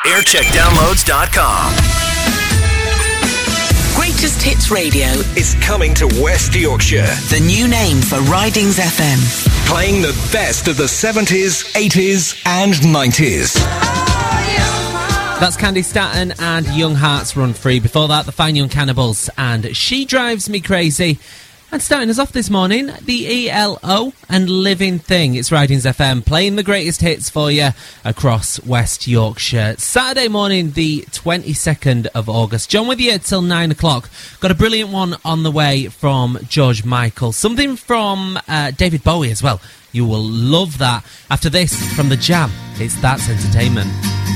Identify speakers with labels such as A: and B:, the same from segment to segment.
A: aircheckdownloads.com.
B: Greatest Hits Radio
A: is coming to West Yorkshire.
B: The new name for Ridings FM.
A: Playing the best of the 70s, 80s and 90s.
C: That's Candy Staton and Young Hearts Run Free. Before that, the Fine Young Cannibals and She Drives Me Crazy. And starting us off this morning, the ELO and Living Thing. It's Ridings FM playing the greatest hits for you across West Yorkshire. Saturday morning, the 22nd of August. John with you till 9 o'clock. Got a brilliant one on the way from George Michael. Something from David Bowie as well. You will love that. After this, from The Jam, it's That's Entertainment.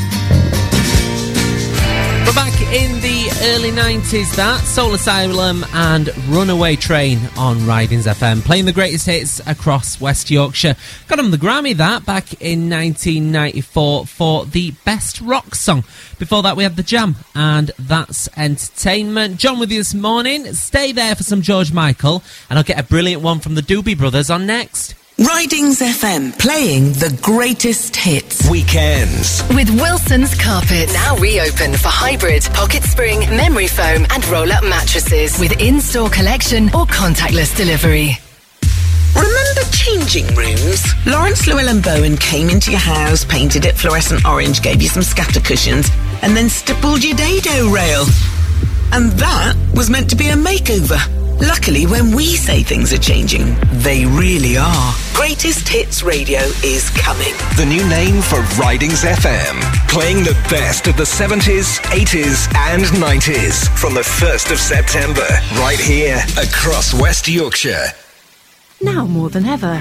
C: But back in the early 90s, that Soul Asylum and Runaway Train on Ridings FM, playing the greatest hits across West Yorkshire. Got him the Grammy, that, back in 1994 for the Best Rock Song. Before that, we had The Jam, and That's Entertainment. John with you this morning. Stay there for some George Michael, and I'll get a brilliant one from the Doobie Brothers on next.
B: Ridings FM, playing the greatest hits.
A: Weekends.
D: With Wilson's Carpets. Now reopen for hybrid, pocket spring, memory foam and roll-up mattresses. With in-store collection or contactless delivery.
B: Remember changing rooms? Lawrence Llewellyn Bowen came into your house, painted it fluorescent orange, gave you some scatter cushions, and then stippled your dado rail. And that was meant to be a makeover. Luckily, when we say things are changing, they really are. Greatest Hits Radio is coming.
A: The new name for Ridings FM. Playing the best of the 70s, 80s and 90s. From the 1st of September. Right here across West Yorkshire.
E: Now more than ever.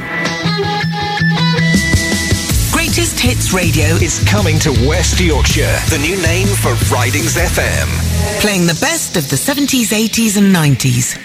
B: Greatest Hits Radio
A: is coming to West Yorkshire. The new name for Ridings FM.
B: Playing the best of the 70s, 80s and 90s.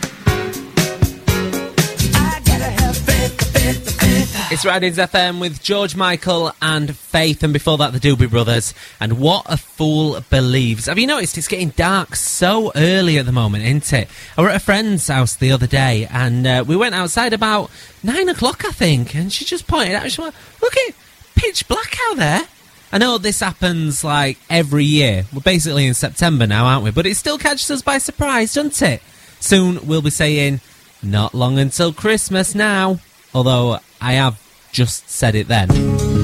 C: It's Ridings FM with George Michael and Faith, and before that the Doobie Brothers and What a Fool Believes. Have you noticed it's getting dark so early at the moment, isn't it? I were at a friend's house the other day and we went outside about 9 o'clock, I think, and she just pointed out, she went, look, it's pitch black out there. I know this happens like every year. We're basically in September now, aren't we? But it still catches us by surprise, doesn't it? Soon we'll be saying, not long until Christmas now. Although I have just said it then.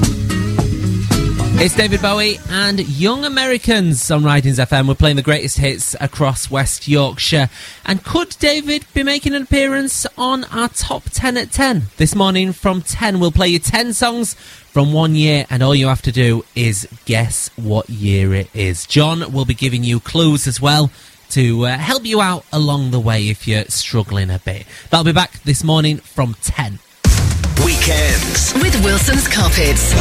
C: It's David Bowie and Young Americans on Ridings FM. We're playing the greatest hits across West Yorkshire. And could David be making an appearance on our top 10 at 10? This morning from 10, we'll play you 10 songs from 1 year, and all you have to do is guess what year it is. John will be giving you clues as well to help you out along the way if you're struggling a bit. That'll be back this morning from 10.
A: Weekends.
D: With Wilson's Carpets.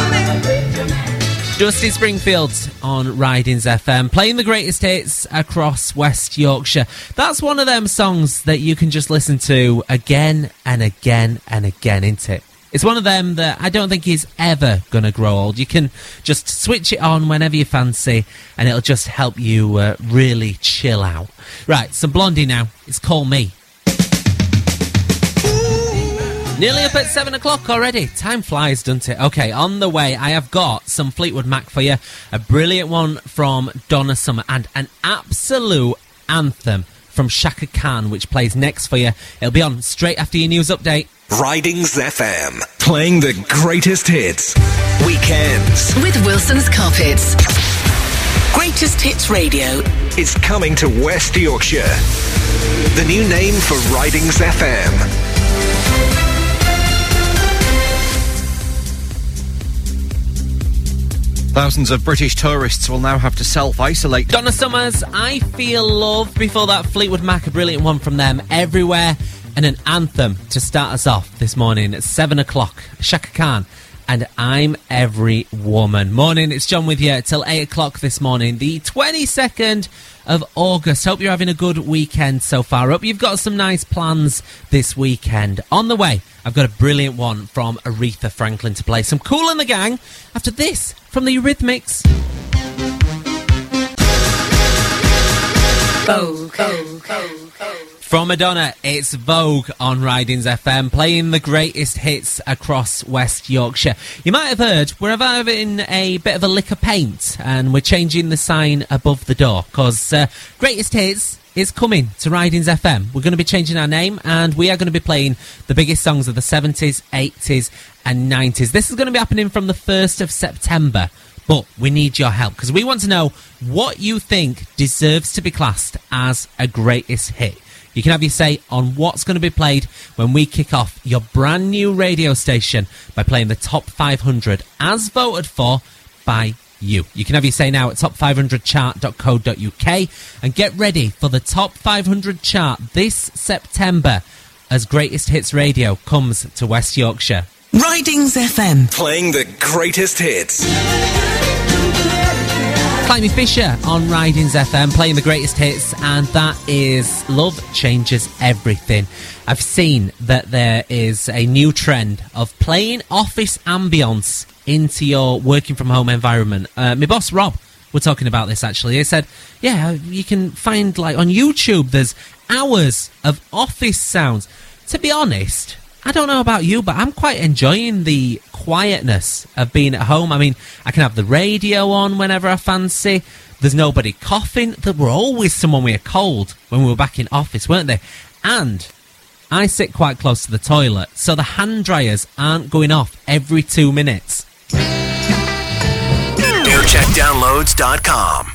C: Dusty Springfield on Ridings FM, playing the greatest hits across West Yorkshire. That's one of them songs that you can just listen to again and again and again, isn't it? It's one of them that I don't think is ever going to grow old. You can just switch it on whenever you fancy, and it'll just help you really chill out. Right, some Blondie now. It's Call Me. Nearly up at 7 o'clock already. Time flies, doesn't it? Okay, on the way, I have got some Fleetwood Mac for you. A brilliant one from Donna Summer and an absolute anthem from Shaka Khan, which plays next for you. It'll be on straight after your news update.
A: Ridings FM. Playing the greatest hits. Weekends.
D: With Wilson's Carpets.
B: Greatest Hits Radio
A: is coming to West Yorkshire. The new name for Ridings FM.
F: Thousands of British tourists will now have to self-isolate.
C: Donna Summer's I Feel Love. Before that, Fleetwood Mac, a brilliant one from them. Everywhere, and an anthem to start us off this morning at 7 o'clock. Shaka Khan and I'm Every Woman. Morning, it's John with you till 8 o'clock this morning, the 22nd of August. Hope you're having a good weekend so far. Hope you've got some nice plans this weekend. On the way, I've got a brilliant one from Aretha Franklin to play. Some Kool and the Gang after this from the Eurythmics. From Madonna, it's Vogue on Ridings FM, playing the greatest hits across West Yorkshire. You might have heard we're having a bit of a lick of paint, and we're changing the sign above the door, because greatest hits is coming to Ridings FM. We're going to be changing our name, and we are going to be playing the biggest songs of the 70s, 80s and 90s. This is going to be happening from the 1st of September. But we need your help, because we want to know what you think deserves to be classed as a greatest hit. You can have your say on what's going to be played when we kick off your brand new radio station by playing the Top 500 as voted for by you. You can have your say now at top500chart.co.uk and get ready for the Top 500 chart this September as Greatest Hits Radio comes to West Yorkshire.
B: Ridings FM.
A: Playing the greatest hits.
C: Climby Fisher on Ridings FM, playing the greatest hits, and that is Love Changes Everything. I've seen that there is a new trend of playing office ambience into your working from home environment. My boss Rob, we're talking about this actually. He said, yeah, you can find, like, on YouTube, there's hours of office sounds. To be honest, I don't know about you, but I'm quite enjoying the quietness of being at home. I mean, I can have the radio on whenever I fancy. There's nobody coughing. There were always someone with a cold when we were back in office, weren't they? And I sit quite close to the toilet, so the hand dryers aren't going off every 2 minutes.
A: Aircheckdownloads.com